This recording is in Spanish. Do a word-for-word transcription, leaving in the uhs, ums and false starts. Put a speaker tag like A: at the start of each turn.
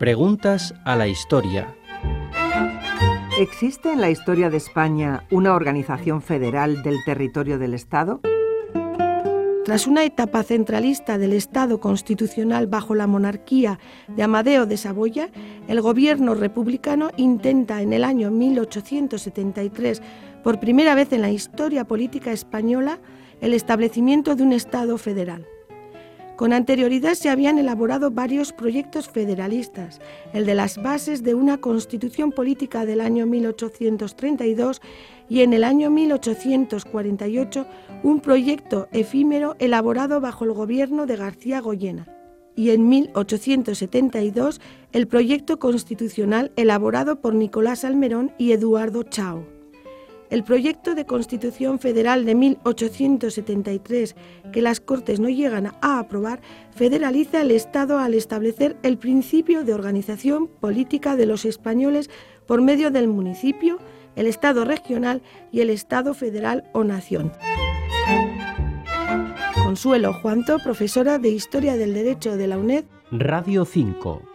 A: Preguntas a la historia.
B: ¿Existe en la historia de España una organización federal del territorio del Estado?
C: Tras una etapa centralista del Estado constitucional bajo la monarquía de Amadeo de Saboya, el gobierno republicano intenta en el año mil ochocientos setenta y tres, por primera vez en la historia política española, el establecimiento de un Estado federal. Con anterioridad se habían elaborado varios proyectos federalistas, el de las bases de una constitución política del año mil ochocientos treinta y dos y en el año mil ochocientos cuarenta y ocho un proyecto efímero elaborado bajo el gobierno de García Goyena, y en mil ochocientos setenta y dos el proyecto constitucional elaborado por Nicolás Almerón y Eduardo Chao. El proyecto de Constitución Federal de mil ochocientos setenta y tres, que las Cortes no llegan a aprobar, federaliza el Estado al establecer el principio de organización política de los españoles por medio del municipio, el Estado regional y el Estado federal o nación. Consuelo Juanto, profesora de Historia del Derecho de la UNED.
A: Radio cinco.